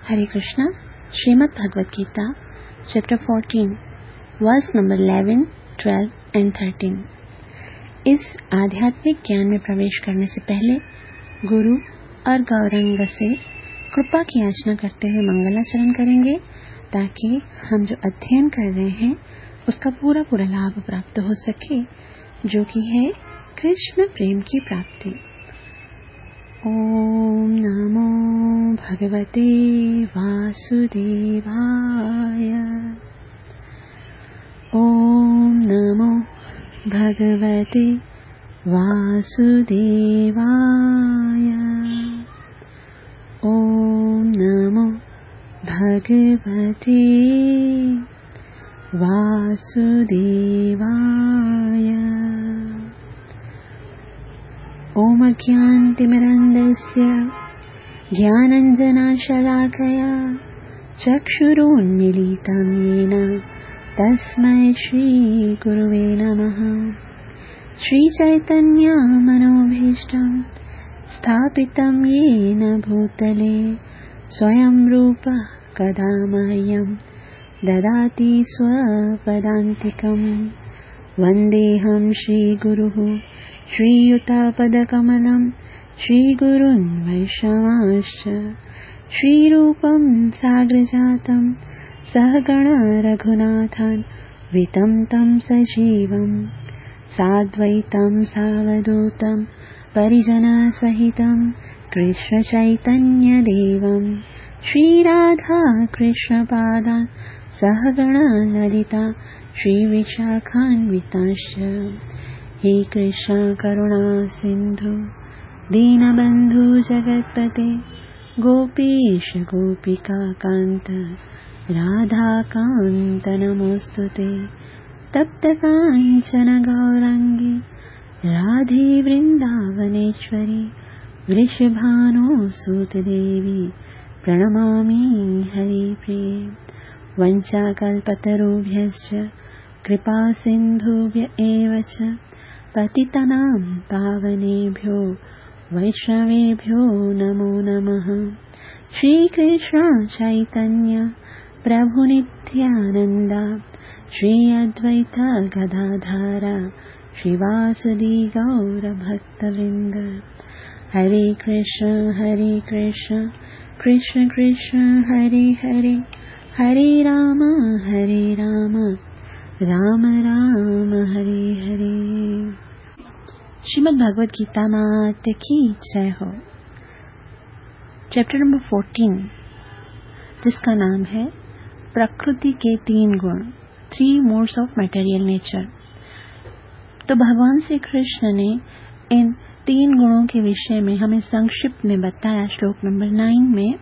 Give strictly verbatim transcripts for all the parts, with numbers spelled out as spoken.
Hare Krishna. Shrimad Bhagavad Gita chapter fourteen verse number eleven, twelve and thirteen. इस आध्यात्मिक ज्ञान में प्रवेश करने से पहले गुरु और गौरंग से कृपा की याचना करते हुए मंगलाचरण करेंगे, ताकि हम जो अध्ययन कर रहे हैं उसका पूरा पूरा लाभ प्राप्त हो सके, जो कि है कृष्ण प्रेम की प्राप्ति। ओम नमो भगवते वासुदेवाय। ओम नमो भगवते वासुदेवाय। ओम नमो भगवते वासुदेवाय। ओम अज्ञानतिमिरन्धस्य ज्ञानाञ्जनशलाकया चक्षुरुन्मीलितं येन तस्मै श्रीगुरुवे नमः। श्रीचैतन्यमनोभीष्टं स्थापितं येन भूतले स्वयं रूपः कदा मह्यं ददाति स्वपदान्तिकम्। वन्देऽहं श्रीगुरुः श्रीयुतापदकमलं श्रीगुरुन् वैष्णवांश्च। श्रीरूपं साग्रजातं सहगण रघुनाथान् वितं तं सजीवं साद्वैतं सावधूतं परिजनसहितं कृष्णचैतन्यदेवं श्रीराधा कृष्णपादान् सहगण ललिता श्रीविशाखान्वितांश्च। हे कृष्ण करुणा सिंधु दीनबंधु जगत्पते गोपीश गोपिका कांत राधाकांत नमोस्तुते। तप्त कांचन गौरांगी राधे वृंदावनेश्वरी वृषभानुसुत देवी प्रणमामि हरिप्रिये। वंचाकल्पतरुभ्यश्च कृपा सिन्धुभ्य एव च पतितनां पावनेभ्यो वैष्णवेभ्यो नमो नमः। श्रीकृष्ण चैतन्य प्रभु नित्यानंद श्री अद्वैत गदाधर श्रीवासदि गौर भक्तवृंद। हरे कृष्ण हरे कृष्ण कृष्ण कृष्ण हरे हरे हरे राम हरे राम राम राम हरे हरे। श्रीमद् भगवद गीता माता की जय हो। चैप्टर नंबर फोर्टीन, जिसका नाम है प्रकृति के तीन गुण, three modes of material nature. तो भगवान श्री कृष्ण ने इन तीन गुणों के विषय में हमें संक्षिप्त में बताया। श्लोक नंबर नाइन में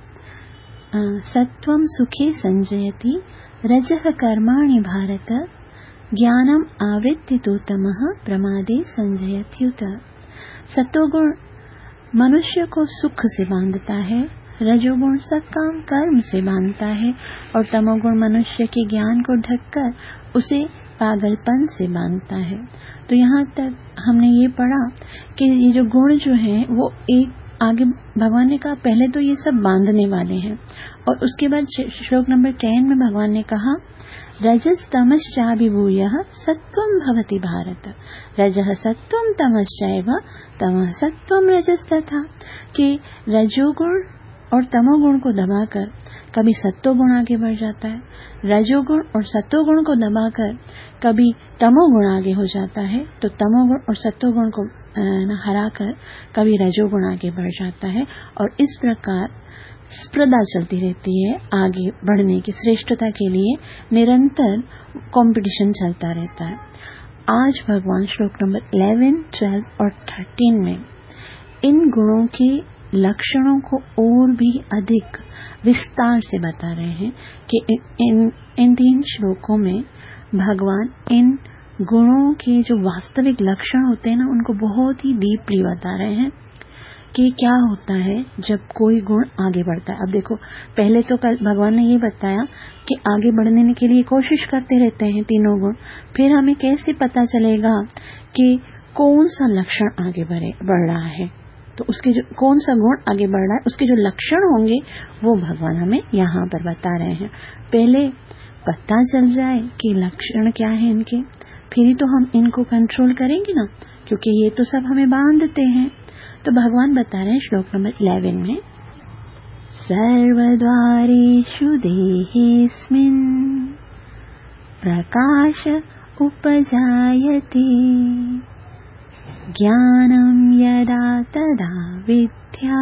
सत्वं सुखे संजयति रजः कर्माणि भारत ज्ञानम आवृत्ति तु तमः प्रमादे संजयत्युत। सत्वगुण मनुष्य को सुख से बांधता है, रजोगुण सत्काम कर्म से बांधता है, और तमोगुण मनुष्य के ज्ञान को ढककर उसे पागलपन से बांधता है। तो यहाँ तक हमने ये पढ़ा कि ये जो गुण जो हैं वो एक आगे भगवान ने कहा पहले तो ये सब बांधने वाले हैं, और उसके बाद श्लोक नंबर टेन में भगवान ने कहा रजस तमश्चाभिभूयः सत्वं भवति भारत। रजः सत्वं तमश्चैव तमः सत्वं रजस्तथा, कि रजोगुण और तमोगुण को दबाकर कभी सत्वगुण आगे बढ़ जाता है, रजोगुण और सत्वगुण को दबाकर कभी तमोगुण आगे हो जाता है, तो तमोगुण और सत्वगुण को हराकर कभी रजोगुण आगे बढ़ जाता है, और इस प्रकार स्पर्धा चलती रहती है। आगे बढ़ने की श्रेष्ठता के लिए निरंतर कंपटीशन चलता रहता है। आज भगवान श्लोक नंबर इलेवन, ट्वेल्व और थर्टीन में इन गुणों के लक्षणों को और भी अधिक विस्तार से बता रहे हैं कि इन इन तीन श्लोकों में भगवान इन गुणों के जो वास्तविक लक्षण होते हैं ना, उनको बहुत ही डीपली बता रहे हैं कि क्या होता है जब कोई गुण आगे बढ़ता है। अब देखो, पहले तो कल भगवान ने ये बताया कि आगे बढ़ने के लिए कोशिश करते रहते हैं तीनों गुण, फिर हमें कैसे पता चलेगा कि कौन सा लक्षण आगे बढ़े बढ़ रहा है। तो उसके जो कौन सा गुण आगे बढ़ रहा है, उसके जो लक्षण होंगे वो भगवान हमें यहाँ पर बता रहे हैं। पहले पता चल जाए कि लक्षण क्या है इनके, फिर ही तो हम इनको कंट्रोल करेंगे ना, क्योंकि ये तो सब हमें बांधते हैं। तो भगवान बता रहे हैं श्लोक नंबर इलेवन में, सर्वद्वारेषु देहेऽस्मिन् प्रकाश उपजायते ज्ञानं यदा तदा विद्या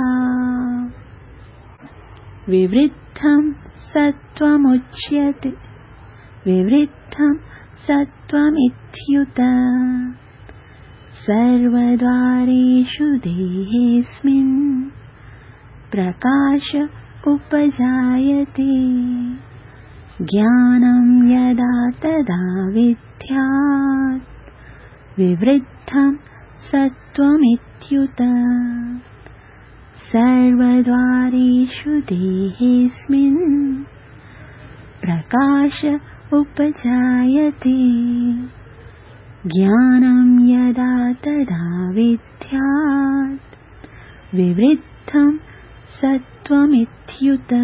विवृद्धं सत्त्वमुच्यते विवृद्धं सत्त्वमित्युत सर्वद्वारेषु देहेऽस्मिन् प्रकाश उपजायते ज्ञानं यदा तदा विद्यात् विवृद्धं सत्त्वमित्युत सर्वद्वारेषु देहेऽस्मिन् प्रकाश उपजायते ज्ञानं यदा तदा विद्यात् विवृद्धं सत्त्वमित्युत।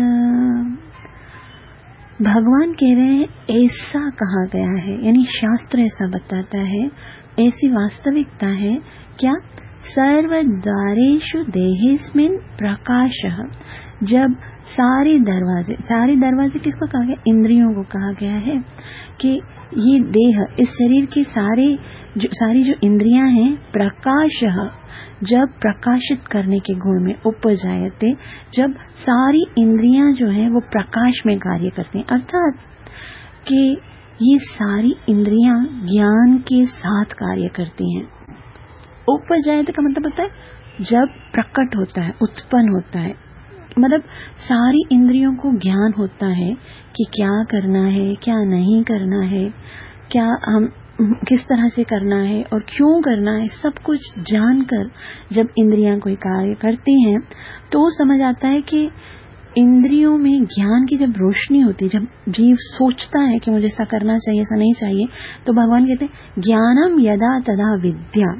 भगवान कह रहे हैं ऐसा कहा गया है, यानी शास्त्र ऐसा बताता है, ऐसी वास्तविकता है क्या, सर्वद्वारेषु देहेऽस्मिन् प्रकाशः, जब सारे दरवाजे, सारे दरवाजे किसको कहा गया, इंद्रियों को कहा गया है कि ये देह, इस शरीर के सारे जो सारी जो इंद्रियां हैं, प्रकाशः, जब प्रकाशित करने के गुण में, उपजायते, जब सारी इंद्रियां जो हैं वो प्रकाश में कार्य करती हैं, अर्थात कि ये सारी इंद्रियां ज्ञान के साथ कार्य करती हैं। उपजायते का मतलब होता है जब प्रकट होता है, उत्पन्न होता है, मतलब सारी इंद्रियों को ज्ञान होता है कि क्या करना है, क्या नहीं करना है, क्या हम किस तरह से करना है और क्यों करना है, सब कुछ जानकर जब इंद्रियां कोई कार्य करती हैं तो समझ आता है कि इंद्रियों में ज्ञान की जब रोशनी होती है, जब जीव सोचता है कि मुझे ऐसा करना चाहिए, ऐसा नहीं चाहिए, तो भगवान कहते हैं ज्ञानम यदा तदा विद्या,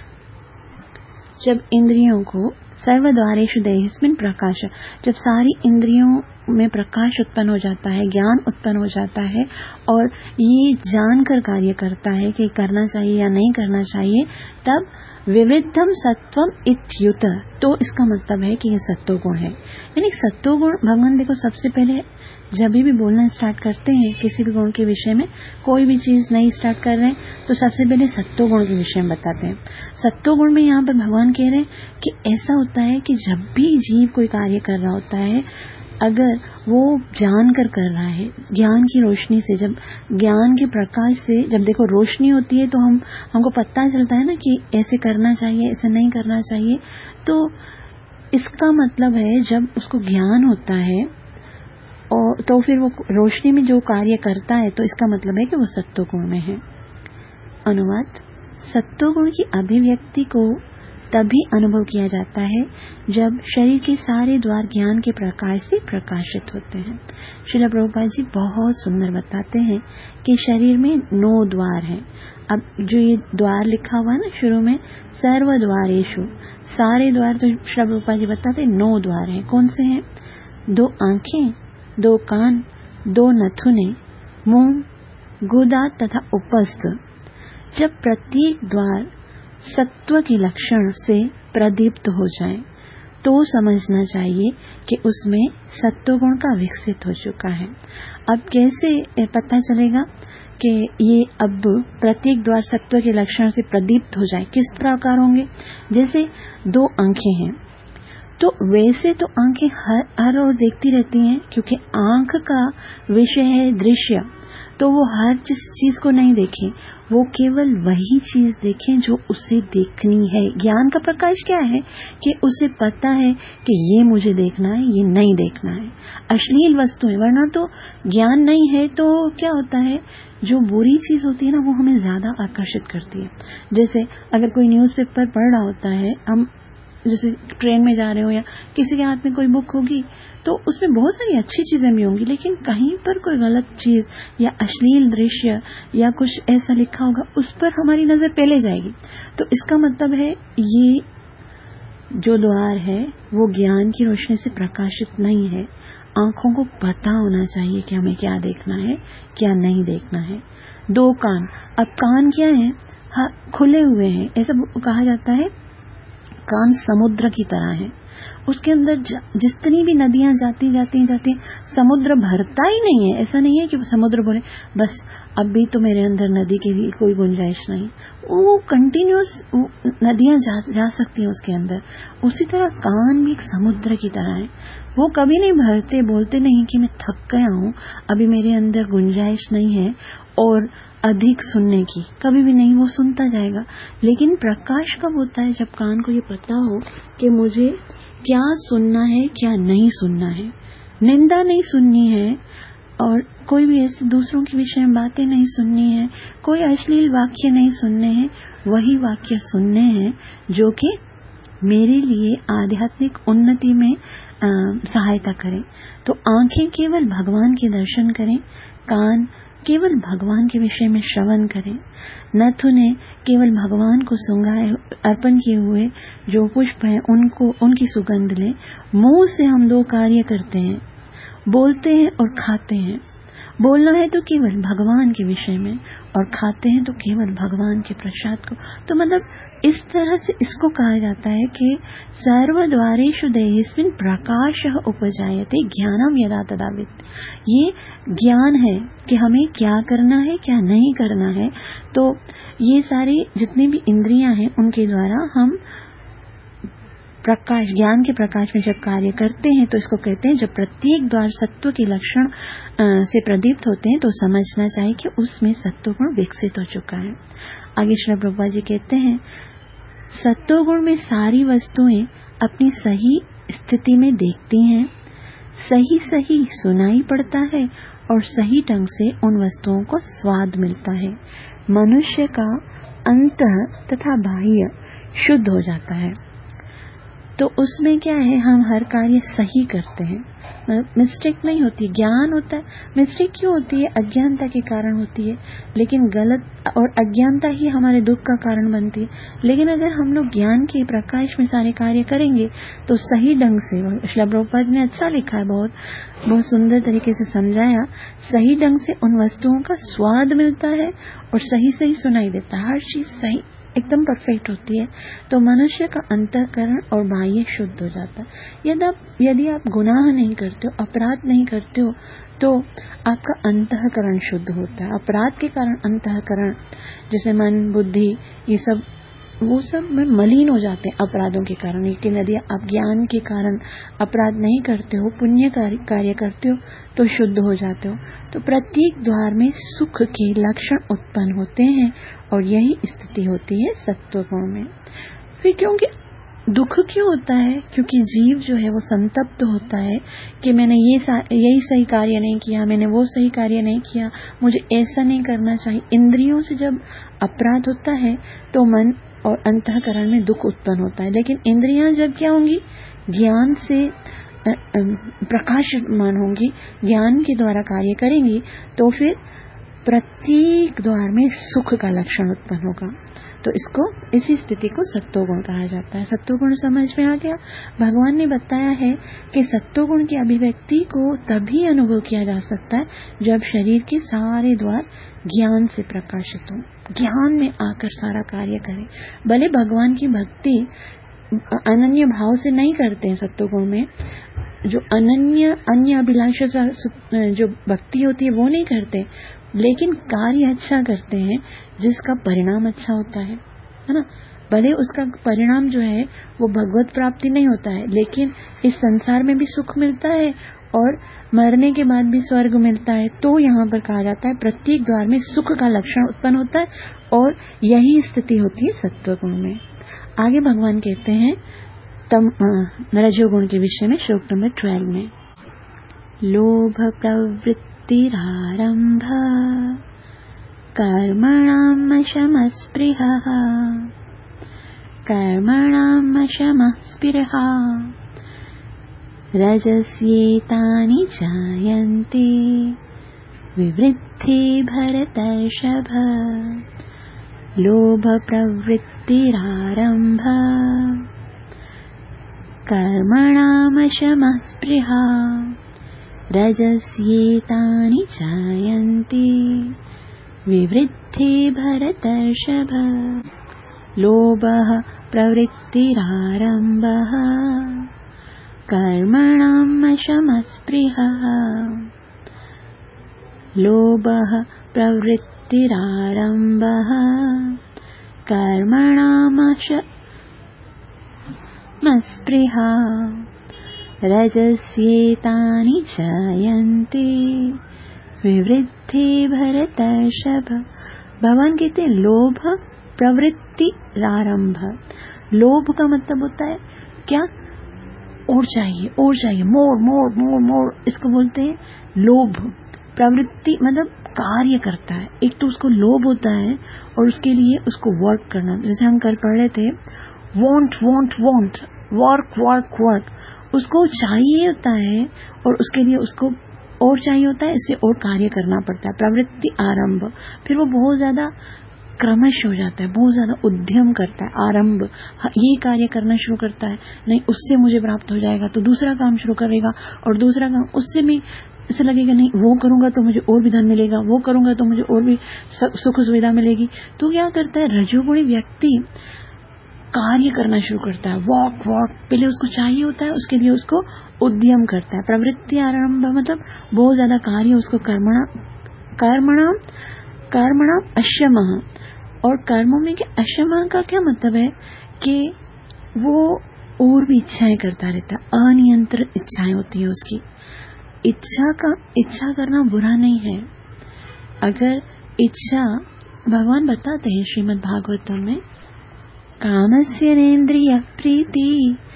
जब इंद्रियों को सर्वद्वारेषु देहेऽस्मिन् प्रकाश, जब सारी इंद्रियों में प्रकाश उत्पन्न हो जाता है, ज्ञान उत्पन्न हो जाता है और ये जानकर कार्य करता है कि करना चाहिए या नहीं करना चाहिए, तब विवृद्धम सत्वम इत्युत, तो इसका मतलब है कि ये सत्व गुण है। यानी सत्व गुण, भगवान देखो सबसे पहले जब भी बोलना स्टार्ट करते हैं किसी भी गुण के विषय में, कोई भी चीज नई स्टार्ट कर रहे हैं तो सबसे पहले सत्व गुण के विषय में बताते हैं। सत्व गुण में यहाँ पर भगवान कह रहे हैं कि ऐसा होता है कि जब भी जीव कोई कार्य कर रहा होता है, अगर वो जान कर कर रहा है, ज्ञान की रोशनी से, जब ज्ञान के प्रकाश से, जब देखो रोशनी होती है तो हम हमको पता चलता है ना कि ऐसे करना चाहिए, ऐसे नहीं करना चाहिए, तो इसका मतलब है जब उसको ज्ञान होता है और तो फिर वो रोशनी में जो कार्य करता है, तो इसका मतलब है कि वो सत्व गुण में है। अनुवाद, सत्व गुण की अभिव्यक्ति को तभी अनुभव किया जाता है जब शरीर के सारे द्वार ज्ञान के प्रकाश से प्रकाशित होते हैं। श्रील प्रभुपाद जी बहुत सुंदर बताते हैं कि शरीर में नौ द्वार हैं। अब जो ये द्वार लिखा हुआ है ना शुरू में, सर्वद्वारेषु, सारे द्वार, तो श्रील प्रभुपाद जी बताते हैं नौ द्वार हैं। कौन से हैं? दो आंखें, दो कान, दो नथुने, मुंह, गुदा तथा उपस्थ। जब प्रत्येक द्वार सत्व के लक्षण से प्रदीप्त हो जाए तो समझना चाहिए कि उसमें सत्व गुण का विकसित हो चुका है। अब कैसे पता चलेगा कि ये अब प्रत्येक द्वार सत्व के लक्षण से प्रदीप्त हो जाए? किस प्रकार होंगे? जैसे दो आंखें हैं तो वैसे तो आंखें हर हर ओर देखती रहती हैं, क्योंकि आंख का विषय है दृश्य, तो वो हर जिस चीज को नहीं देखें, वो केवल वही चीज देखें जो उसे देखनी है। ज्ञान का प्रकाश क्या है कि उसे पता है कि ये मुझे देखना है, ये नहीं देखना है। अश्लील वस्तुएं, वरना तो ज्ञान नहीं है तो क्या होता है, जो बुरी चीज होती है ना वो हमें ज्यादा आकर्षित करती है। जैसे अगर कोई न्यूज़पेपर पढ़ रहा होता है, हम जैसे ट्रेन में जा रहे हो या किसी के हाथ में कोई बुक होगी तो उसमें बहुत सारी अच्छी चीजें भी होंगी, लेकिन कहीं पर कोई गलत चीज या अश्लील दृश्य या कुछ ऐसा लिखा होगा, उस पर हमारी नजर पहले जाएगी। तो इसका मतलब है ये जो द्वार है वो ज्ञान की रोशनी से प्रकाशित नहीं है। आंखों को पता होना चाहिए कि हमें क्या देखना है, क्या नहीं देखना है। दो कान, अब कान क्या है? हाँ, खुले हुए हैं। ऐसा कहा जाता है कान समुद्र की तरह है, उसके अंदर जितनी भी नदियां जाती जाती जाती समुद्र भरता ही नहीं है। ऐसा नहीं है कि समुद्र बोले बस अब भी तो मेरे अंदर नदी की कोई गुंजाइश नहीं, वो कंटिन्यूस नदियां जा, जा सकती हैं उसके अंदर। उसी तरह कान भी एक समुद्र की तरह है, वो कभी नहीं भरते, बोलते नहीं कि मैं थक गया हूँ, अभी मेरे अंदर गुंजाइश नहीं है और अधिक सुनने की, कभी भी नहीं, वो सुनता जाएगा। लेकिन प्रकाश कब होता है? जब कान को ये पता हो कि मुझे क्या सुनना है, क्या नहीं सुनना है। निंदा नहीं सुननी है और कोई भी ऐसे दूसरों के विषय में बातें नहीं सुननी है, कोई अश्लील वाक्य नहीं सुनने हैं। वही वाक्य सुनने हैं जो कि मेरे लिए आध्यात्मिक उन्नति में आ, सहायता करें। तो आंखें केवल भगवान के दर्शन करें, कान केवल भगवान के विषय में श्रवण करें, नथुने केवल भगवान को सुंघाए अर्पण किए हुए जो पुष्प हैं उनको उनकी सुगंध लें। मुंह से हम दो कार्य करते हैं, बोलते हैं और खाते हैं। बोलना है तो केवल भगवान के विषय में और खाते हैं तो केवल भगवान के प्रसाद को। तो मतलब इस तरह से इसको कहा जाता है कि सर्वद्वारेषु देहेस्मिन् प्रकाशः उपजायते ज्ञानम यदा तदा विद्यते। ये ज्ञान है कि हमें क्या करना है, क्या नहीं करना है। तो ये सारी जितनी भी इंद्रियां हैं उनके द्वारा हम प्रकाश, ज्ञान के प्रकाश में जब कार्य करते हैं तो इसको कहते हैं, जब प्रत्येक द्वार सत्व के लक्षण से प्रदीप्त होते हैं तो समझना चाहिए कि उसमें सत्व गुण विकसित हो चुका है। आगे श्री प्रभुपाद जी कहते हैं, सत्व गुण में सारी वस्तुएं अपनी सही स्थिति में देखती हैं, सही सही सुनाई पड़ता है और सही ढंग से उन वस्तुओं को स्वाद मिलता है। मनुष्य का अंतः तथा बाह्य शुद्ध हो जाता है। तो उसमें क्या है, हम हर कार्य सही करते हैं, मिस्टेक नहीं होती। ज्ञान होता है, मिस्टेक क्यों होती है? अज्ञानता के कारण होती है, लेकिन गलत और अज्ञानता ही हमारे दुख का कारण बनती है। लेकिन अगर हम लोग ज्ञान के प्रकाश में सारे कार्य करेंगे तो सही ढंग से, श्रील प्रभुपाद ने अच्छा लिखा है, बहुत बहुत सुंदर तरीके से समझाया, सही ढंग से उन वस्तुओं का स्वाद मिलता है और सही सही सुनाई देता है, हर चीज सही एकदम परफेक्ट होती है। तो मनुष्य का अंतःकरण और बाह्य शुद्ध हो जाता है। यदि आप यदि आप गुनाह नहीं करते हो, अपराध नहीं करते हो, तो आपका अंतःकरण शुद्ध होता है। अपराध के कारण अंतःकरण, जिसमें मन, बुद्धि, ये सब वो सब में मलिन हो जाते हैं अपराधों के कारण। लेकिन यदि आप ज्ञान के कारण अपराध नहीं करते हो, पुण्य कार्य करते हो, तो शुद्ध हो जाते हो। तो प्रत्येक द्वार में सुख के लक्षण उत्पन्न होते हैं और यही स्थिति होती है सत्व गुण में। फिर क्योंकि दुख क्यों होता है? क्योंकि जीव जो है वो संतप्त होता है कि मैंने ये यही सही कार्य नहीं किया, मैंने वो सही कार्य नहीं किया, मुझे ऐसा नहीं करना चाहिए। इंद्रियों से जब अपराध होता है तो मन और अंतःकरण में दुख उत्पन्न होता है। लेकिन इंद्रियां जब क्या होंगी? ज्ञान से प्रकाशमान होंगी, ज्ञान के द्वारा कार्य करेंगी, तो फिर प्रत्येक द्वार में सुख का लक्षण उत्पन्न होगा। तो इसको, इसी स्थिति को सत्वगुण कहा जाता है। सत्वगुण समझ में आ गया? भगवान ने बताया है कि सत्वगुण की अभिव्यक्ति को तभी अनुभव किया जा सकता है जब शरीर के सारे द्वार ज्ञान से प्रकाशित हो, ज्ञान में आकर सारा कार्य करें। भले भगवान की भक्ति अनन्य भाव से नहीं करते हैं, सत्वगुण में जो अनन्य अन्य अभिलाषा जो भक्ति होती है वो नहीं करते, लेकिन कार्य अच्छा करते हैं जिसका परिणाम अच्छा होता है, है ना। भले उसका परिणाम जो है वो भगवत प्राप्ति नहीं होता है, लेकिन इस संसार में भी सुख मिलता है और मरने के बाद भी स्वर्ग मिलता है। तो यहाँ पर कहा जाता है प्रत्येक द्वार में सुख का लक्षण उत्पन्न होता है और यही स्थिति होती है सत्वगुण में। आगे भगवान कहते हैं तम रजोगुण के विषय में, श्लोक नंबर ट्वेल्व में, लोभ प्रवृत्तिरारंभ कर्मणां शमस्पृहः कर्मणां शमस्पृहः रजस्येतानि जायन्ते विवृद्धि भरतर्षभ। लोभ प्रवृत्तिरारंभ कर्मणामशमः स्पृहा रजस्येतानि जायन्ते विवृद्धे भरतर्षभ लोभः प्रवृत्तिरारम्भः कर्मणामशमः स्पृहा लोभः प्रवृत्तिरारम्भः कर्मणामशमः स्पृहा रजस्येतानि जायन्ते विवृद्धे भरतर्षभ। भगवान कहते हैं लोभ प्रवृत्ति आरंभ। लोभ का मतलब होता है क्या? और चाहिए और चाहिए, मोर मोर मोर मोर, इसको बोलते हैं लोभ। प्रवृत्ति मतलब कार्य करता है। एक तो उसको लोभ होता है और उसके लिए उसको वर्क करना। जैसे हम कल पढ़ रहे थे, want want want, work work work, उसको चाहिए होता है और उसके लिए उसको और चाहिए होता है, इससे और कार्य करना पड़ता है। प्रवृत्ति आरंभ, फिर वो बहुत ज्यादा क्रमश हो जाता है, बहुत ज्यादा उद्यम करता है। आरंभ, ये कार्य करना शुरू करता है, नहीं उससे मुझे प्राप्त हो जाएगा तो दूसरा काम शुरू करेगा, और दूसरा काम उससे भी ऐसे लगेगा नहीं वो करूंगा तो मुझे और भी धन मिलेगा, वो करूंगा तो मुझे और भी सुख सुविधा मिलेगी। तो क्या करता है रजोगुणी व्यक्ति? कार्य करना शुरू करता है, वॉक वॉक, पहले उसको चाहिए होता है, उसके लिए उसको उद्यम करता है। प्रवृत्ति आरंभ मतलब बहुत ज्यादा कार्य उसको कर्मणा कर्मणा कर्मणा अशमः। और कर्मों में क्या अशमः का क्या मतलब है कि वो और भी इच्छाएं करता रहता है, अनियंत्रित इच्छाएं होती है उसकी। इच्छा का इच्छा करना बुरा नहीं है। अगर इच्छा, भगवान बताते हैं श्रीमद् भागवतम में, कामस्य नेन्द्रिय प्रीति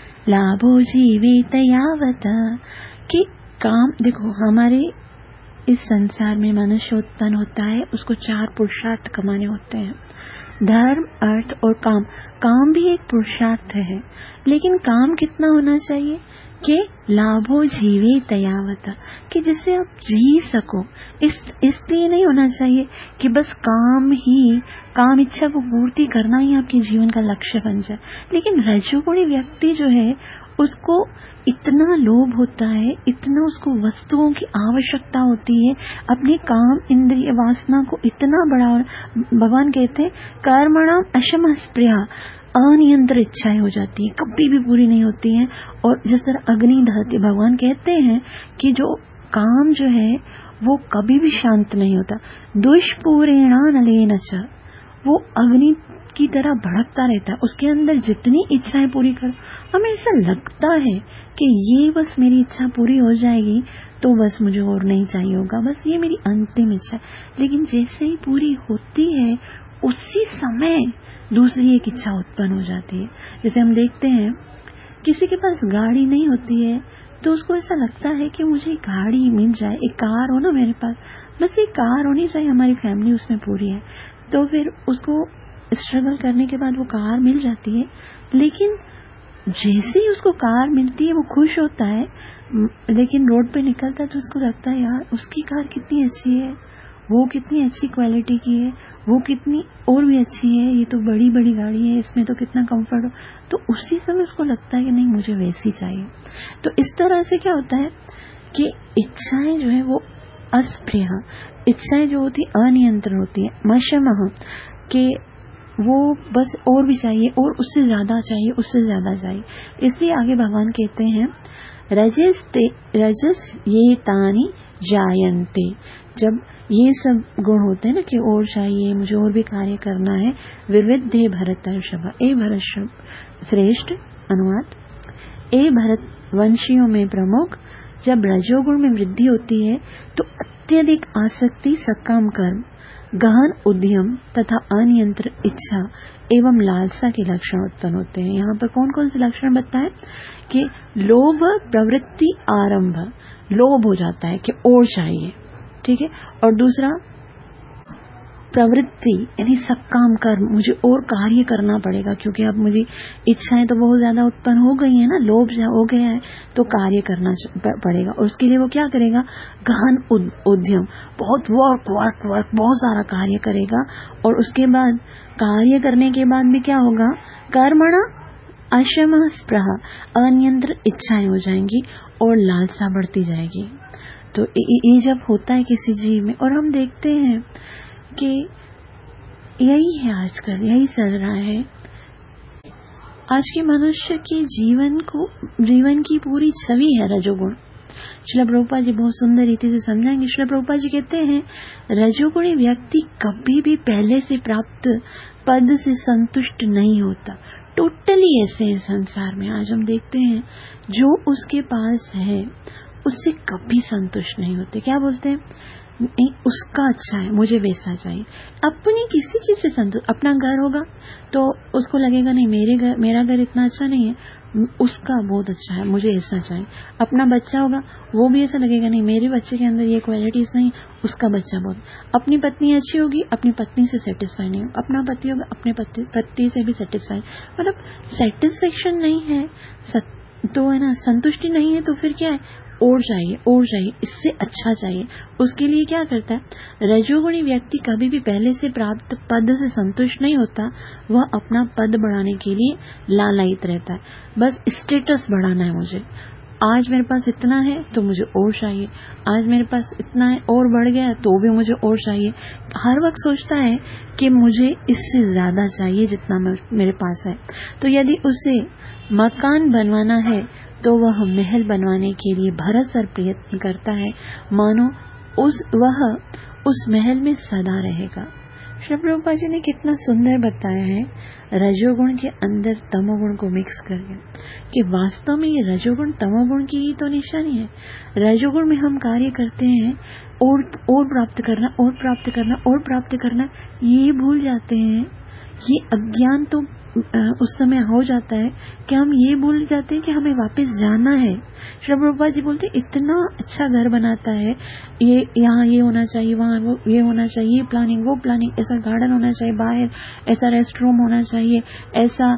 लाभो जीवित यावत, कि काम, देखो हमारे इस संसार में मनुष्य उत्पन्न होता है, उसको चार पुरुषार्थ कमाने होते हैं, धर्म अर्थ और काम। काम भी एक पुरुषार्थ है, लेकिन काम कितना होना चाहिए कि लाभो जीवित यावत, कि जिससे आप जी सको। इस इसलिए नहीं होना चाहिए कि बस काम ही, काम इच्छा को पूर्ति करना ही आपके जीवन का लक्ष्य बन जाए। लेकिन रजोगुणी व्यक्ति जो है उसको इतना लोभ होता है, इतना उसको वस्तुओं की आवश्यकता होती है, अपने काम इंद्रिय वासना को इतना बड़ा। भगवान कहते हैं कर्मणाम अशमः स्पृहा, अनियंत्रित इच्छाएं हो जाती हैं, कभी भी पूरी नहीं होती हैं। और जिस तरह अग्नि दहती, भगवान कहते हैं कि जो काम जो है वो कभी भी शांत नहीं होता। दुष्पूरेणानलेन च, वो अग्नि की तरह भड़कता रहता है, उसके अंदर जितनी इच्छाएं पूरी कर, हमें ऐसा लगता है कि ये बस मेरी इच्छा पूरी हो जाएगी तो बस मुझे और नहीं चाहिए होगा, बस ये मेरी अंतिम इच्छा है। लेकिन जैसे ही पूरी होती है उसी समय दूसरी एक इच्छा उत्पन्न हो जाती है। जैसे हम देखते हैं किसी के पास गाड़ी नहीं होती है तो उसको ऐसा लगता है कि मुझे गाड़ी मिल जाए, एक कार हो ना मेरे पास, बस एक कार होनी चाहिए, हमारी फैमिली उसमें पूरी है। तो फिर उसको स्ट्रगल करने के बाद वो कार मिल जाती है, लेकिन जैसे ही उसको कार मिलती है वो खुश होता है, लेकिन रोड पे निकलता है तो उसको लगता है यार उसकी कार कितनी अच्छी है, वो कितनी अच्छी क्वालिटी की है, वो कितनी और भी अच्छी है, ये तो बड़ी बड़ी गाड़ी है, इसमें तो कितना कंफर्ट हो। तो उसी समय उसको लगता है कि नहीं मुझे वैसी चाहिए। तो इस तरह से क्या होता है कि इच्छाएं जो है वो अस्पृह, इच्छाएं जो होती अनियंत्रण होती है, मशमः, कि वो बस और भी चाहिए और उससे ज्यादा चाहिए, उससे ज्यादा चाहिए। इसलिए आगे भगवान कहते हैं रजस ते रजस ये तानी जायन्ते, जब ये सब गुण होते हैं ना कि और चाहिए, मुझे और भी कार्य करना है, विविधे भरतर्षभ, ए भरत श्रेष्ठ, अनुवाद, ए भरत वंशियों में प्रमुख, जब रजोगुण में वृद्धि होती है तो अत्यधिक आसक्ति, सकाम कर्म, गहन उद्यम तथा अनियंत्रित इच्छा एवं लालसा के लक्षण उत्पन्न होते हैं। यहाँ पर कौन कौन से लक्षण बताएं कि लोभ प्रवृत्ति आरंभ, लोभ हो जाता है कि और चाहिए, ठीक है, और दूसरा प्रवृत्ति यानी सकाम कर्म, मुझे और कार्य करना पड़ेगा क्योंकि अब मुझे इच्छाएं तो बहुत ज्यादा उत्पन्न हो गई है ना, लोभ हो गया है तो कार्य करना पड़ेगा। और उसके लिए वो क्या करेगा, गहन उद्यम, बहुत वर्क वर्क वर्क, बहुत सारा कार्य करेगा। और उसके बाद कार्य करने के बाद भी क्या होगा, कर्मणा अशम स्पृहा, अनियंत्रित इच्छाएं हो जाएंगी और लालसा बढ़ती जाएगी। तो ये जब होता है किसी जीव में, और हम देखते हैं कि यही है आजकल, यही चल रहा है आज के मनुष्य के जीवन को, जीवन की पूरी छवि है रजोगुण। श्रील प्रभुपाद जी बहुत सुंदर रीति से समझाएंगे। श्रील प्रभुपाद जी कहते हैं रजोगुणी व्यक्ति कभी भी पहले से प्राप्त पद से संतुष्ट नहीं होता। टोटली ऐसे हैं संसार में। आज हम देखते हैं जो उसके पास है उससे कभी संतुष्ट नहीं होते। क्या बोलते हैं, नहीं उसका अच्छा है, मुझे वैसा चाहिए। अपनी किसी चीज से संतुष्ट, अपना घर होगा तो उसको लगेगा नहीं मेरे घर, मेरा घर इतना अच्छा नहीं है, उसका बहुत अच्छा है, मुझे ऐसा चाहिए। अपना बच्चा होगा वो भी ऐसा लगेगा नहीं मेरे बच्चे के अंदर ये क्वालिटीज नहीं, उसका बच्चा बहुत। अपनी पत्नी अच्छी होगी, अपनी पत्नी से सेटिस्फाई नहीं, अपना पति होगा अपने पति पति से भी सेटिस्फाई, मतलब सेटिस्फेक्शन नहीं है तो है ना, संतुष्टि नहीं है तो फिर क्या है, और चाहिए और चाहिए, इससे अच्छा चाहिए। उसके लिए क्या करता है, रजोगुणी व्यक्ति कभी भी पहले से प्राप्त पद से संतुष्ट नहीं होता। वह अपना पद बढ़ाने के लिए लालायित रहता है। बस स्टेटस बढ़ाना है मुझे, आज मेरे पास इतना है तो मुझे और चाहिए, आज मेरे पास इतना है और बढ़ गया तो भी मुझे और चाहिए। हर वक्त सोचता है कि मुझे इससे ज्यादा चाहिए जितना मेरे पास है। तो यदि उसे मकान बनवाना है तो वह महल बनवाने के लिए भरसर प्रयत्न करता है, मानो उस वह उस महल में सदा रहेगा। श्री प्रभुपाद जी ने कितना सुंदर बताया है रजोगुण के अंदर तमोगुण को मिक्स करके, कि वास्तव में ये रजोगुण तमोगुण की ही तो निशानी है। रजोगुण में हम कार्य करते हैं और और प्राप्त करना और प्राप्त करना और प्राप्त करना, ये भूल जाते हैं। ये अज्ञान तो उस समय हो जाता है कि हम ये भूल जाते हैं कि हमें वापस जाना है। श्री प्रभुपाद जी बोलते इतना अच्छा घर बनाता है, ये यहाँ ये होना चाहिए, वहाँ वो ये होना चाहिए, प्लानिंग वो प्लानिंग, ऐसा गार्डन होना चाहिए, बाहर ऐसा रेस्ट रूम होना चाहिए, ऐसा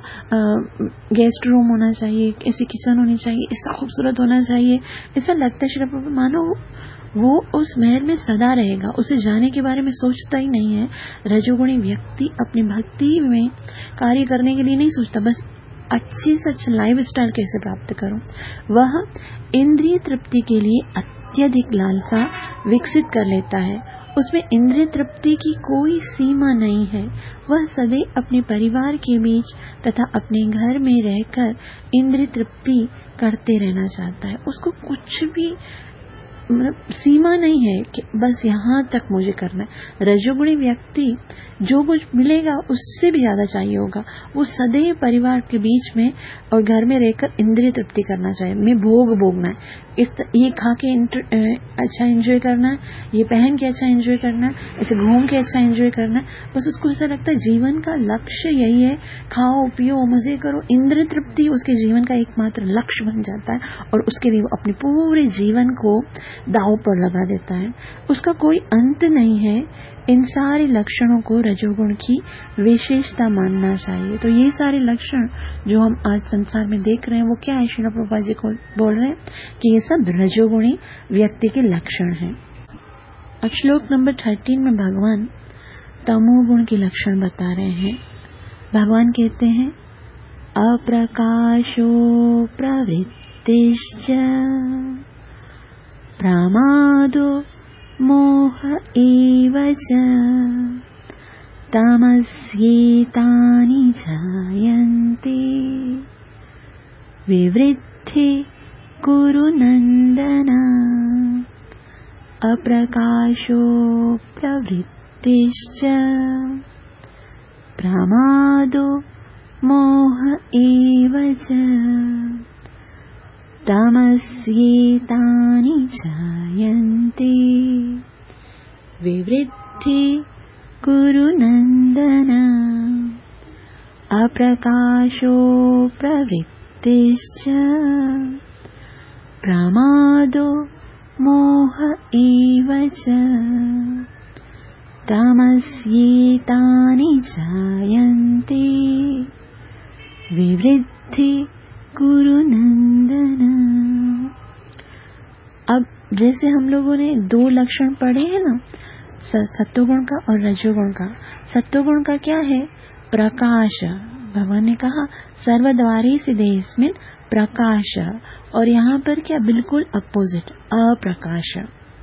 गेस्ट रूम होना चाहिए, ऐसी किचन होनी चाहिए, ऐसा खूबसूरत होना चाहिए। ऐसा लगता है श्री प्रभुपाद मानो वो उस महल में सदा रहेगा, उसे जाने के बारे में सोचता ही नहीं है। रजोगुणी व्यक्ति अपनी भक्ति में कार्य करने के लिए नहीं सोचता, बस अच्छी से अच्छा लाइफ स्टाइल कैसे प्राप्त करूं। वह इंद्रिय तृप्ति के लिए अत्यधिक लालसा विकसित कर लेता है। उसमें इंद्रिय तृप्ति की कोई सीमा नहीं है। वह सदैव अपने परिवार के बीच तथा अपने घर में रहकर इंद्रिय तृप्ति करते रहना चाहता है। उसको कुछ भी मतलब सीमा नहीं है कि बस यहाँ तक मुझे करना है। रजोगुणी व्यक्ति जो कुछ मिलेगा उससे भी ज्यादा चाहिए होगा। वो सदैव परिवार के बीच में और घर में रहकर इंद्रिय तृप्ति करना चाहिए। मैं भोग भोगना है, इस ये खा के अच्छा एंजॉय करना है, ये पहन के अच्छा एंजॉय करना है, ऐसे घूम के अच्छा एंजॉय करना है। बस उसको ऐसा लगता है जीवन का लक्ष्य यही है, खाओ पियो मजे करो। इंद्रिय तृप्ति उसके जीवन का एकमात्र लक्ष्य बन जाता है और उसके लिए वो अपने पूरे जीवन को दांव पर लगा देता है। उसका कोई अंत नहीं है। इन सारे लक्षणों को रजोगुण की विशेषता मानना चाहिए। तो ये सारे लक्षण जो हम आज संसार में देख रहे हैं वो क्या है, श्रील प्रभुपाद जी को बोल रहे हैं कि ये सब रजोगुणी व्यक्ति के लक्षण हैं। अब श्लोक नंबर थर्टीन में भगवान तमोगुण के लक्षण बता रहे हैं। भगवान कहते हैं अप्रकाशो प्रवृत्तिश्च प्रमादो मोह एव च तमस्येतानि जायन्ते विवृद्धि कुरु नन्दन। अप्रकाशो प्रवृत्तिश्च प्रमादो मोह एव च तमस्येतानि जायन्ते विवृद्धि कुरु नन्दन। अप्रकाशो प्रवृत्तिश्च प्रमादो मोह एव च तमस्येतानि जायन्ते विवृद्धि कुरु नन्दन। अब जैसे हम लोगों ने दो लक्षण पढ़े हैं ना, सत्वगुण का और रजोगुण का। सत्वगुण का क्या है, प्रकाश, भगवान ने कहा सर्वद्वारे से देस्मिन् प्रकाश, और यहाँ पर क्या बिल्कुल अपोजिट अप्रकाश,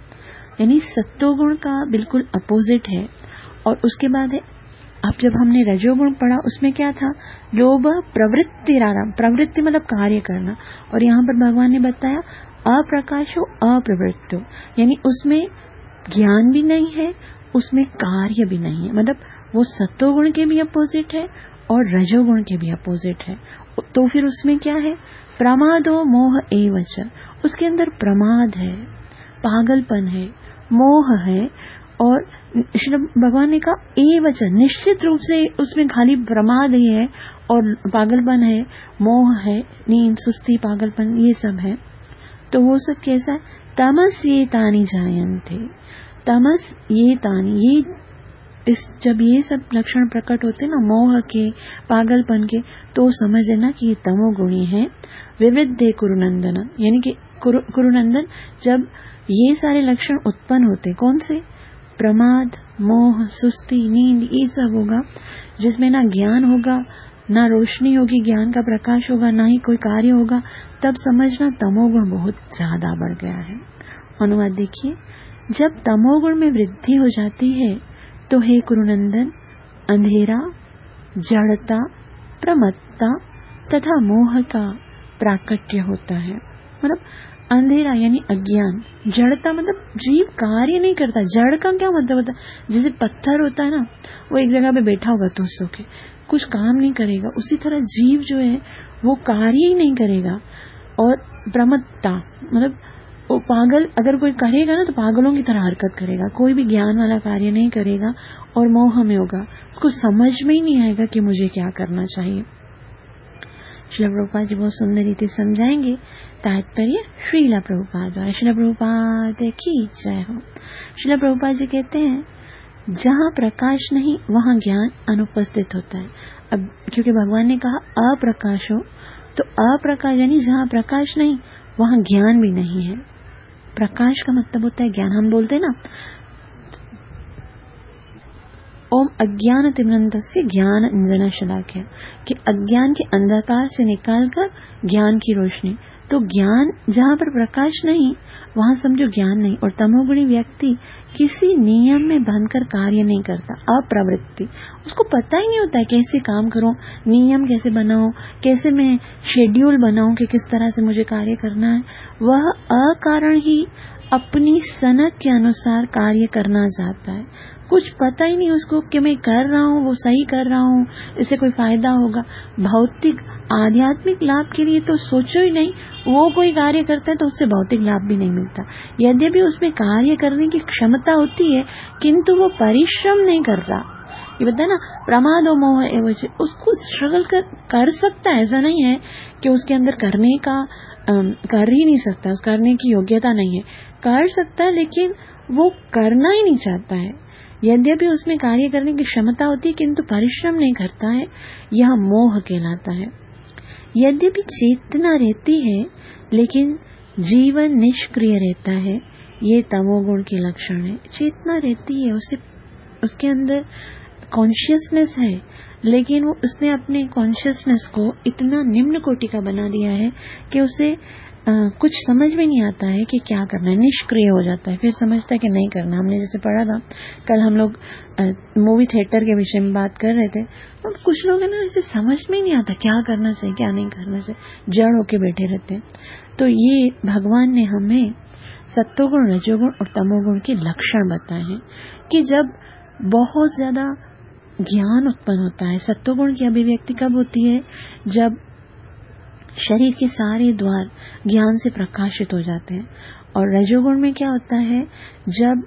यानी सत्वगुण का बिल्कुल अपोजिट है। और उसके बाद है, अब जब हमने रजोगुण पढ़ा उसमें क्या था, लोभ प्रवृत्ति आराम, प्रवृत्ति मतलब कार्य करना, और यहाँ पर भगवान ने बताया अप्रकाशो अप्रवृत्तो, यानी उसमें ज्ञान भी नहीं है, उसमें कार्य भी नहीं है, मतलब वो सत्वगुण के भी अपोजिट है और रजोगुण के भी अपोजिट है। तो फिर उसमें क्या है, प्रमादो मोह एवच, उसके अंदर प्रमाद है, पागलपन है, मोह है, और श्री भगवान ने कहा एवच, निश्चित रूप से उसमें खाली प्रमाद ही है और पागलपन है, मोह है, नींद सुस्ती पागलपन ये सब है। तो वो सब कैसा है, तमस ये तानी जायन्ते, तमस ये तानी, ये इस जब ये सब लक्षण प्रकट होते ना मोह के पागलपन के, तो समझ लेना कि ये तमोगुणी है। विवृद्धे कुरुनंदन, यानी कि कुरु, कुरुनंदन जब ये सारे लक्षण उत्पन्न होते, कौन से, प्रमाद मोह सुस्ती नींद ये सब होगा, जिसमें ना ज्ञान होगा ना रोशनी होगी, ज्ञान का प्रकाश होगा, ना ही कोई कार्य होगा, तब समझना तमोगुण बहुत ज्यादा बढ़ गया है। अनुवाद देखिए, जब तमोगुण में वृद्धि हो जाती है तो हे कुरुनंदन, अंधेरा, जड़ता, प्रमत्ता तथा मोह का प्राकट्य होता है। मतलब अंधेरा यानी अज्ञान, जड़ता मतलब जीव कार्य नहीं करता। जड़ का क्या मतलब होता है, जैसे पत्थर होता है ना, वो एक जगह पे बैठा होगा तो सो के कुछ काम नहीं करेगा, उसी तरह जीव जो है वो कार्य ही नहीं करेगा। और प्रमत्ता मतलब वो पागल, अगर कोई करेगा ना तो पागलों की तरह हरकत करेगा, कोई भी ज्ञान वाला कार्य नहीं करेगा और मोह में होगा, उसको समझ में ही नहीं आएगा कि मुझे क्या करना चाहिए। श्रील प्रभुपाद जी बहुत सुंदर रीति समझाएंगे। तात्पर्य श्रील प्रभुपाद द्वारा, श्रील प्रभुपाद की जय हो। श्रील प्रभुपाद जी कहते हैं, जहाँ प्रकाश नहीं वहाँ ज्ञान अनुपस्थित होता है। अब क्योंकि भगवान ने कहा अप्रकाश हो, तो अप्रकाश यानी जहाँ प्रकाश नहीं वहाँ ज्ञान भी नहीं है। प्रकाश का मतलब होता है ज्ञान। हम बोलते हैं ना, ओम अज्ञान तिमिरन्धस्य ज्ञान अंजन शलाकया, कि अज्ञान के अंधकार से निकालकर ज्ञान की रोशनी। तो ज्ञान जहाँ पर प्रकाश नहीं वहाँ समझो ज्ञान नहीं। और तमोगुणी व्यक्ति किसी नियम में बंधकर कार्य नहीं करता, अप्रवृत्ति, उसको पता ही नहीं होता है कैसे काम करूं, नियम कैसे बनाऊं, कैसे मैं शेड्यूल बनाऊं कि किस तरह से मुझे कार्य करना है। वह अकारण ही अपनी सनक के अनुसार कार्य करना चाहता है, कुछ पता ही नहीं उसको कि मैं कर रहा हूँ वो सही कर रहा हूँ, इससे कोई फायदा होगा। भौतिक आध्यात्मिक लाभ के लिए तो सोचो ही नहीं, वो कोई कार्य करता है तो उससे भौतिक लाभ भी नहीं मिलता। यद्यपि उसमें कार्य करने की क्षमता होती है किंतु वो परिश्रम नहीं कर रहा। ये बता ना, प्रमाद और मोह एवं, उसको स्ट्रगल कर कर सकता है, ऐसा नहीं है कि उसके अंदर करने का अम, कर ही नहीं सकता, उस करने की योग्यता नहीं है, कर सकता है लेकिन वो करना ही नहीं चाहता है। यद्यपि उसमें कार्य करने की क्षमता होती है किंतु परिश्रम नहीं करता है, यह मोह कहलाता है। यद्यपि चेतना रहती है लेकिन जीवन निष्क्रिय रहता है, ये तमोगुण के लक्षण है। चेतना रहती है, उसे उसके अंदर कॉन्शियसनेस है, लेकिन वो उसने अपने कॉन्शियसनेस को इतना निम्न कोटि का बना दिया है कि उसे आ, कुछ समझ में नहीं आता है कि क्या करना है, निष्क्रिय हो जाता है, फिर समझता है कि नहीं करना। हमने जैसे पढ़ा था कल, हम लोग मूवी थिएटर के विषय में बात कर रहे थे, तो कुछ लोग है ना इसे समझ में ही नहीं आता क्या करना चाहिए क्या नहीं करना चाहिए, जड़ होके बैठे रहते हैं। तो ये भगवान ने हमें सत्वगुण रजोगुण और तमोगुण के लक्षण बताए हैं कि जब बहुत ज्यादा ज्ञान उत्पन्न होता है। सत्वगुण की अभिव्यक्ति कब होती है, जब शरीर के सारे द्वार ज्ञान से प्रकाशित हो जाते हैं। और रजोगुण में क्या होता है, जब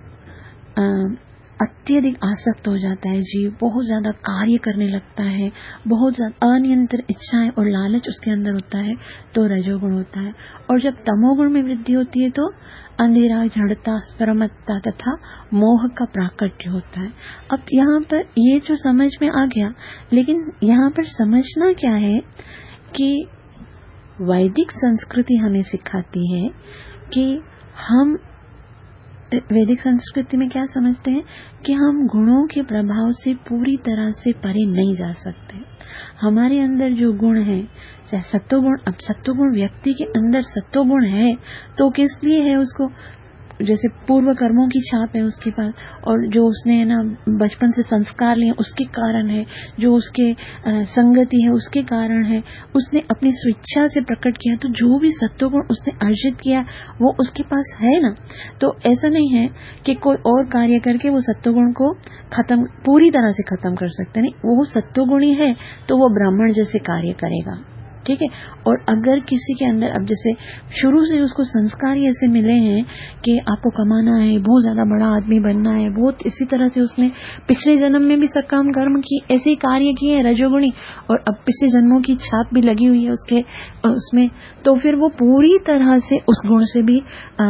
अत्यधिक आसक्त हो जाता है जीव, बहुत ज्यादा कार्य करने लगता है, बहुत ज्यादा अनियंत्रित इच्छाएं और लालच उसके अंदर होता है, तो रजोगुण होता है। और जब तमोगुण में वृद्धि होती है तो अंधेरा, जड़ता, प्रमत्ता तथा मोह का प्राकट्य होता है। अब यहाँ पर ये जो समझ में आ गया, लेकिन यहाँ पर समझना क्या है कि वैदिक संस्कृति हमें सिखाती है कि हम वैदिक संस्कृति में क्या समझते हैं कि हम गुणों के प्रभाव से पूरी तरह से परे नहीं जा सकते। हमारे अंदर जो गुण है, चाहे सत्वगुण, अब सत्वगुण व्यक्ति के अंदर सत्वगुण है तो किस लिए है, उसको जैसे पूर्व कर्मों की छाप है उसके पास, और जो उसने है ना बचपन से संस्कार लिए उसके कारण है, जो उसके आ, संगति है उसके कारण है, उसने अपनी स्वेच्छा से प्रकट किया, तो जो भी सत्वगुण उसने अर्जित किया वो उसके पास है ना। तो ऐसा नहीं है कि कोई और कार्य करके वो सत्वगुण को खत्म, पूरी तरह से खत्म कर सकते, नहीं, वो सत्वगुणी है तो वो ब्राह्मण जैसे कार्य करेगा, ठीक है। और अगर किसी के अंदर, अब जैसे शुरू से उसको संस्कार ही ऐसे मिले हैं कि आपको कमाना है, बहुत ज्यादा बड़ा आदमी बनना है, बहुत इसी तरह से उसने पिछले जन्म में भी सकाम कर्म की, ऐसे कार्य किए हैं रजोगुणी, और अब पिछले जन्मों की छाप भी लगी हुई है उसके उसमें, तो फिर वो पूरी तरह से उस गुण से भी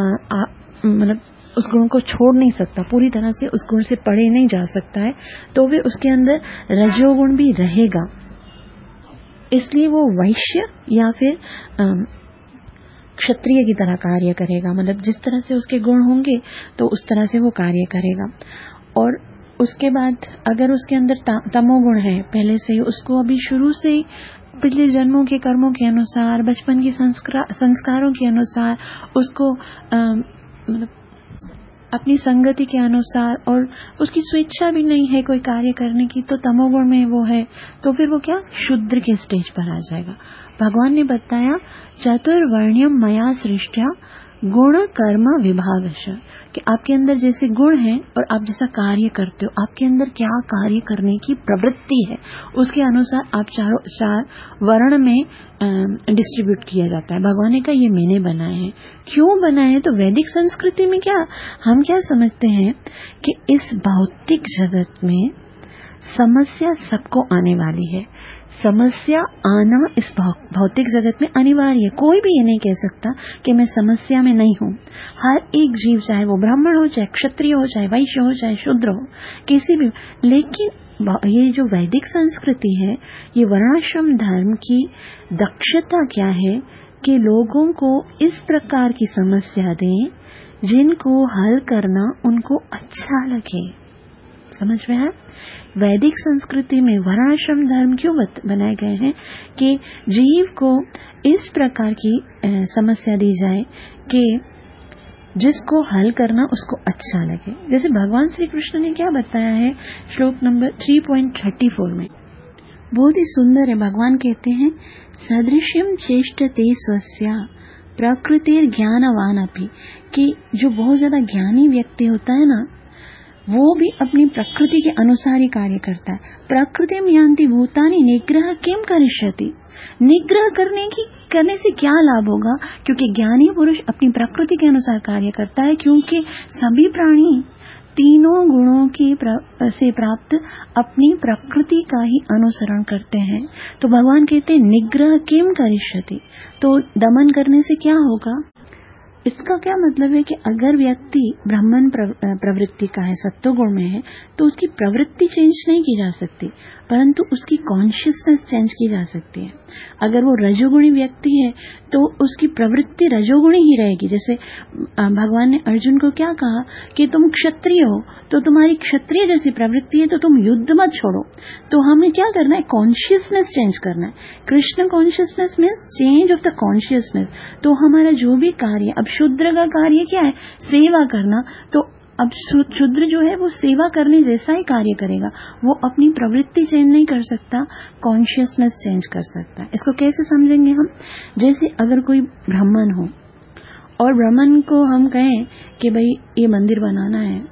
मतलब उस गुण को छोड़ नहीं सकता, पूरी तरह से उस गुण से परे नहीं जा सकता है, तो भी उसके अंदर रजोगुण भी रहेगा। इसलिए वो वैश्य या फिर क्षत्रिय की तरह कार्य करेगा, मतलब जिस तरह से उसके गुण होंगे तो उस तरह से वो कार्य करेगा। और उसके बाद अगर उसके अंदर तमोगुण है पहले से ही, उसको अभी शुरू से ही पिछले जन्मों के कर्मों के अनुसार, बचपन के संस्कार संस्कारों के अनुसार उसको मतलब अपनी संगति के अनुसार, और उसकी स्वेच्छा भी नहीं है कोई कार्य करने की, तो तमोगुण में वो है, तो फिर वो क्या शूद्र के स्टेज पर आ जाएगा। भगवान ने बताया चतुर्वर्ण्यम मया सृष्टा गुण कर्म विभागश, कि आपके अंदर जैसे गुण हैं और आप जैसा कार्य करते हो, आपके अंदर क्या कार्य करने की प्रवृत्ति है, उसके अनुसार आप चारों चार वर्ण में डिस्ट्रीब्यूट किया जाता है। भगवान ने कहा ये मैंने बनाए हैं। क्यों बनाए हैं? तो वैदिक संस्कृति में क्या हम क्या समझते हैं कि इस भौतिक जगत में समस्या सबको आने वाली है, समस्या आना इस भौतिक जगत में अनिवार्य है। कोई भी ये नहीं कह सकता कि मैं समस्या में नहीं हूँ। हर एक जीव, चाहे वो ब्राह्मण हो, चाहे क्षत्रिय हो, चाहे वैश्य हो, चाहे शूद्र हो, किसी भी, लेकिन ये जो वैदिक संस्कृति है, ये वर्णाश्रम धर्म की दक्षता क्या है कि लोगों को इस प्रकार की समस्या दें जिनको हल करना उनको अच्छा लगे। समझ में है? वैदिक संस्कृति में वर्णाश्रम धर्म क्यों बनाए गए हैं कि जीव को इस प्रकार की समस्या दी जाए कि जिसको हल करना उसको अच्छा लगे। जैसे भगवान श्री कृष्ण ने क्या बताया है श्लोक नंबर तीन पॉइंट थर्टी फोर में, बहुत ही सुंदर है। भगवान कहते हैं सदृश्यम चेष्टते स्वस्या प्रकृतिर ज्ञानवान अपि, कि जो बहुत ज्यादा ज्ञानी व्यक्ति होता है ना, वो भी अपनी प्रकृति के अनुसार ही कार्य करता है। प्रकृति में यान्ति भूतानि निग्रह किम करिष्यति, निग्रह करने की करने से क्या लाभ होगा? क्योंकि ज्ञानी पुरुष अपनी प्रकृति के अनुसार कार्य करता है, क्योंकि सभी प्राणी तीनों गुणों की प्र, से प्राप्त अपनी प्रकृति का ही अनुसरण करते हैं। तो भगवान कहते हैं निग्रह किम करिष्यति, तो दमन करने से क्या होगा? इसका क्या मतलब है कि अगर व्यक्ति ब्राह्मण प्रवृत्ति का है, सत्वगुण में है, तो उसकी प्रवृत्ति चेंज नहीं की जा सकती, परंतु उसकी कॉन्शियसनेस चेंज की जा सकती है। अगर वो रजोगुणी व्यक्ति है तो उसकी प्रवृत्ति रजोगुणी ही रहेगी। जैसे भगवान ने अर्जुन को क्या कहा कि तुम क्षत्रिय हो तो तुम्हारी क्षत्रिय जैसी प्रवृत्ति है तो तुम युद्ध मत छोड़ो। तो हमें क्या करना है? कॉन्शियसनेस चेंज करना है। Krishna consciousness means change of the consciousness. तो हमारा जो भी कार्य, अब शूद्र का कार्य क्या है? सेवा करना। तो अब शूद्र जो है वो सेवा करने जैसा ही कार्य करेगा, वो अपनी प्रवृत्ति चेंज नहीं कर सकता, कॉन्शियसनेस चेंज कर सकता है। इसको कैसे समझेंगे हम? जैसे अगर कोई ब्राह्मण हो और ब्राह्मण को हम कहें कि भाई ये मंदिर बनाना है,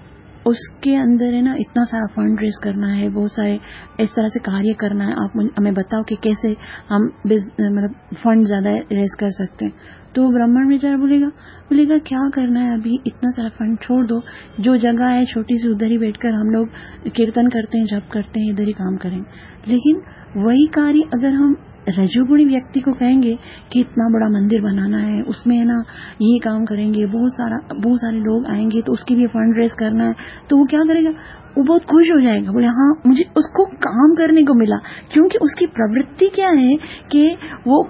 उसके अंदर है ना इतना सारा फंड रेज करना है, बहुत सारे इस तरह से कार्य करना है, आप हमें बताओ कि कैसे हम मतलब फंड ज्यादा रेज कर सकते हैं। तो ब्राह्मण बेचारा बोलेगा बोलेगा क्या करना है, अभी इतना सारा फंड छोड़ दो, जो जगह है छोटी सी उधर ही बैठकर हम लोग कीर्तन करते हैं, जप करते हैं, इधर ही काम करें। लेकिन वही कार्य अगर हम रजोगुणी व्यक्ति को कहेंगे कि इतना बड़ा मंदिर बनाना है, उसमें है ना ये काम करेंगे, बहुत सारा बहुत सारे लोग आएंगे तो उसके लिए फंड रेज करना है, तो वो क्या करेगा? वो बहुत खुश हो जाएगा, बोले हाँ मुझे उसको काम करने को मिला, क्योंकि उसकी प्रवृत्ति क्या है कि वो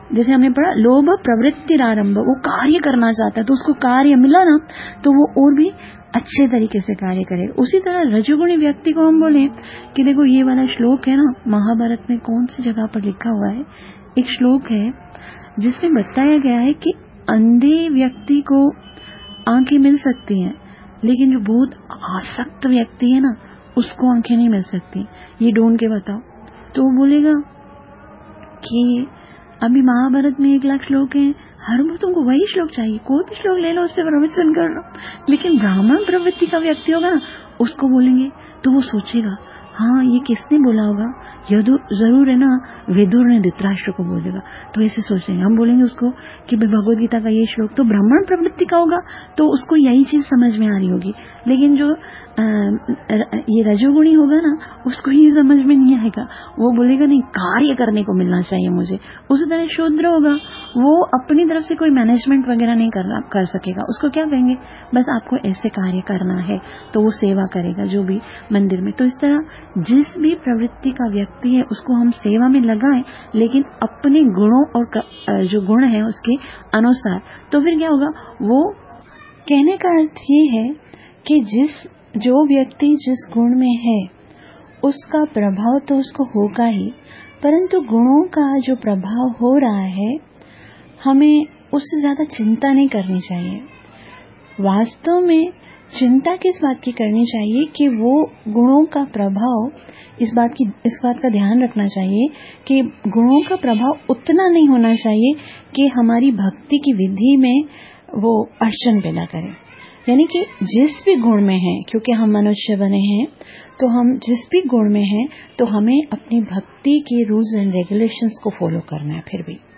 जैसे हमने पढ़ा लोभ प्रवृत्ति आरंभ, वो कार्य करना चाहता है तो उसको कार्य मिला ना तो वो और भी अच्छे तरीके से कार्य करेगा। उसी तरह रजोगुणी व्यक्ति को हम बोले कि देखो ये वाला श्लोक है ना, महाभारत में कौन सी जगह पर लिखा हुआ है, एक श्लोक है जिसमें बताया गया है कि अंधे व्यक्ति को आंखें मिल सकती हैं, लेकिन जो बहुत आसक्त व्यक्ति है ना उसको आंखें नहीं मिल सकती। ये ढूंढ के बताओ। तो वो बोलेगा कि अभी महाभारत में एक लाख श्लोक हैं, हर बार तुमको वही श्लोक चाहिए, कोई भी श्लोक ले लो, उस पर प्रवचन कर लो। लेकिन ब्राह्मण प्रवृत्ति का व्यक्ति होगा ना, उसको बोलेंगे तो वो सोचेगा हाँ ये किसने बोला होगा, जरूर है ना विदुर ने धृतराष्ट्र को बोलेगा, तो ऐसे सोचेंगे। हम बोलेंगे उसको कि भगवद गीता का ये श्लोक तो ब्राह्मण प्रवृत्ति का होगा, तो उसको यही चीज समझ में आ रही होगी। लेकिन जो आ, ये रजोगुणी होगा ना उसको ये समझ में नहीं आएगा, वो बोलेगा नहीं कार्य करने को मिलना चाहिए मुझे। उसी तरह शूद्र होगा, वो अपनी तरफ से कोई मैनेजमेंट वगैरह नहीं करना कर सकेगा, उसको क्या कहेंगे बस आपको ऐसे कार्य करना है, तो वो सेवा करेगा जो भी मंदिर में। तो इस तरह जिस भी प्रवृत्ति का व्यक्ति है उसको हम सेवा में लगाएं, लेकिन अपने गुणों और जो गुण है उसके अनुसार। तो फिर क्या होगा, वो कहने का अर्थ ये है कि जिस जो व्यक्ति जिस गुण में है उसका प्रभाव तो उसको होगा ही, परंतु गुणों का जो प्रभाव हो रहा है हमें उससे ज्यादा चिंता नहीं करनी चाहिए। वास्तव में चिंता किस बात की करनी चाहिए कि वो गुणों का प्रभाव, इस बात की इस बात का ध्यान रखना चाहिए कि गुणों का प्रभाव उतना नहीं होना चाहिए कि हमारी भक्ति की विधि में वो अड़चन पैदा करे। यानी कि जिस भी गुण में है, क्योंकि हम मनुष्य बने हैं, तो हम जिस भी गुण में हैं तो हमें अपनी भक्ति के रूल्स एंड रेगुलेशंस को फॉलो करना है। फिर भी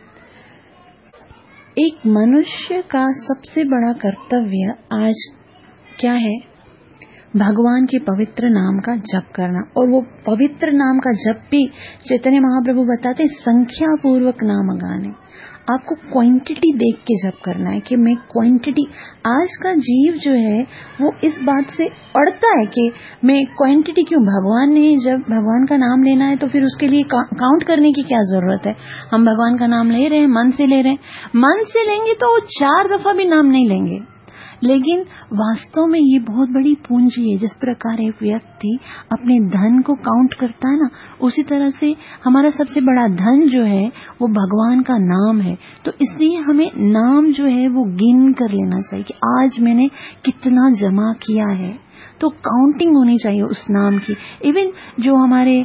एक मनुष्य का सबसे बड़ा कर्तव्य आज क्या है, भगवान के पवित्र नाम का जप करना। और वो पवित्र नाम का जप भी चैतन्य महाप्रभु बताते संख्या पूर्वक नाम गाने। आपको क्वांटिटी देख के जप करना है कि मैं क्वांटिटी, आज का जीव जो है वो इस बात से अड़ता है कि मैं क्वांटिटी क्यों, भगवान ने जब भगवान का नाम लेना है तो फिर उसके लिए काउंट करने की क्या जरूरत है। हम भगवान का नाम ले रहे हैं, मन से ले रहे हैं, मन से लेंगे तो चार दफा भी नाम नहीं लेंगे, लेकिन वास्तव में ये बहुत बड़ी पूंजी है। जिस प्रकार एक व्यक्ति अपने धन को काउंट करता है ना, उसी तरह से हमारा सबसे बड़ा धन जो है वो भगवान का नाम है। तो इसलिए हमें नाम जो है वो गिन कर लेना चाहिए कि आज मैंने कितना जमा किया है, तो काउंटिंग होनी चाहिए उस नाम की। इवन जो हमारे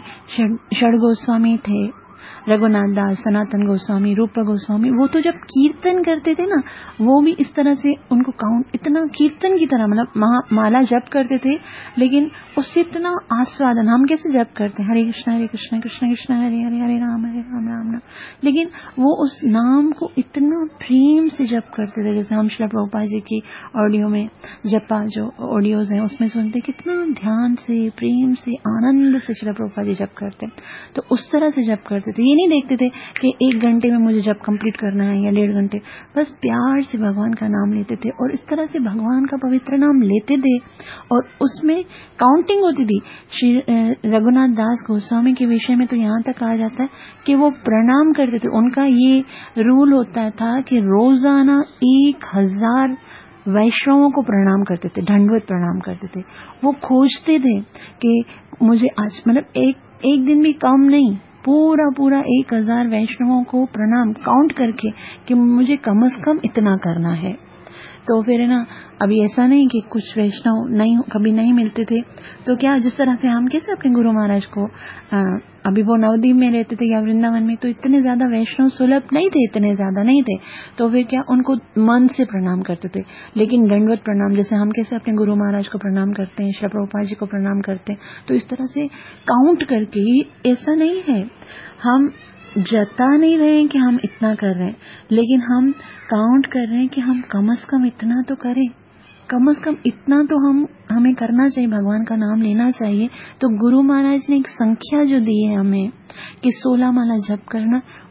षड गोस्वामी थे, रघुनाथ दास, सनातन गोस्वामी, रूप गोस्वामी, वो तो जब कीर्तन करते थे ना, वो भी इस तरह से उनको काउंट, इतना कीर्तन की तरह मतलब माला जप करते थे, लेकिन उससे इतना आस्वादन। हम कैसे जप करते हैं, हरे कृष्ण हरे कृष्ण कृष्ण कृष्ण हरे हरे हरे राम हरे राम राम राम, लेकिन वो उस नाम को इतना प्रेम से जप करते थे। जैसे हम श्री प्रभुपाद जी की ऑडियो में जपा जो ऑडियोज हैं उसमें सुनते कितना ध्यान से, प्रेम से, आनंद से श्री प्रभुपाद जी जप करते, तो उस तरह से जप करते थे। ये नहीं देखते थे कि एक घंटे में मुझे जब कंप्लीट करना है या डेढ़ घंटे, बस प्यार से भगवान का नाम लेते थे और इस तरह से भगवान का पवित्र नाम लेते थे और उसमें काउंटिंग होती थी। श्री रघुनाथ दास गोस्वामी के विषय में तो यहाँ तक कहा जाता है कि वो प्रणाम करते थे। उनका ये रूल होता था कि रोजाना एक हजार वैष्णवों को प्रणाम करते थे, दंडवत प्रणाम करते थे। वो खोजते थे कि मुझे आज मतलब एक एक दिन भी कम नहीं, पूरा पूरा एक हजार वैष्णवों को प्रणाम काउंट करके कि मुझे कम से कम इतना करना है। तो फिर है ना, अभी ऐसा नहीं कि कुछ वैष्णव नहीं कभी नहीं मिलते थे, तो क्या जिस तरह से हम कैसे अपने गुरु महाराज को आ, अभी वो नवद्वीप में रहते थे या वृंदावन में, तो इतने ज्यादा वैष्णव सुलभ नहीं थे, इतने ज्यादा नहीं थे, तो फिर क्या उनको मन से प्रणाम करते थे। लेकिन दंडवत प्रणाम जैसे हम कैसे अपने गुरु महाराज को प्रणाम करते हैं, श्री प्रभुपाद जी को प्रणाम करते हैं, तो इस तरह से काउंट करके। ऐसा नहीं है, हम जता नहीं रहे हैं कि हम इतना कर रहे हैं, लेकिन हम काउंट कर रहे हैं कि हम कम से कम इतना तो करें, कम से कम इतना तो हम हमें करना चाहिए, भगवान का नाम लेना चाहिए। तो गुरु महाराज ने एक संख्या जो दी है हमें कि सोलह माला जप करना,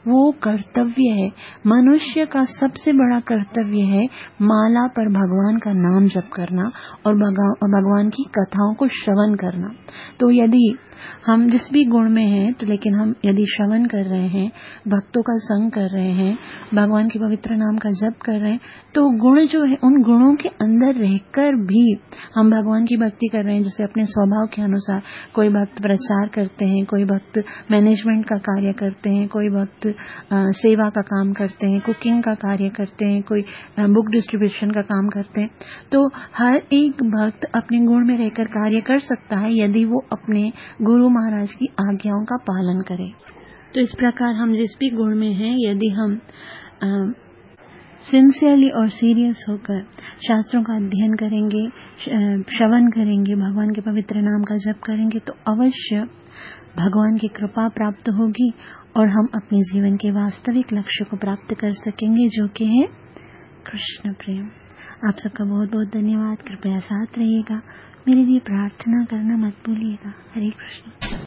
वो कर्तव्य है। मनुष्य का सबसे बड़ा कर्तव्य है माला पर भगवान का नाम जप करना और भगवान की कथाओं को श्रवण करना। तो यदि हम जिस भी गुण में हैं, तो लेकिन हम यदि श्रवण कर रहे हैं, भक्तों का संग कर रहे हैं, भगवान के पवित्र नाम का जप कर रहे हैं, तो गुण जो है उन गुणों के अंदर रहकर भी हम भगवान की भक्ति कर रहे हैं। जैसे अपने स्वभाव के अनुसार कोई भक्त प्रचार करते हैं, कोई भक्त मैनेजमेंट का कार्य करते हैं, कोई भक्त सेवा का काम करते हैं, कुकिंग का कार्य करते हैं, कोई बुक डिस्ट्रीब्यूशन का काम करते हैं। तो हर एक भक्त अपने गुण में रहकर कार्य कर सकता है यदि वो अपने गुरु महाराज की आज्ञाओं का पालन करे। तो इस प्रकार हम जिस भी गुण में हैं, यदि हम सिंसियरली और सीरियस होकर शास्त्रों का अध्ययन करेंगे, श्रवण करेंगे, भगवान के पवित्र नाम का जप करेंगे, तो अवश्य भगवान की कृपा प्राप्त होगी और हम अपने जीवन के वास्तविक लक्ष्य को प्राप्त कर सकेंगे, जो कि है कृष्ण प्रेम। आप सबका बहुत बहुत धन्यवाद। कृपया साथ रहिएगा, मेरे लिए प्रार्थना करना मत भूलिएगा। हरे कृष्ण।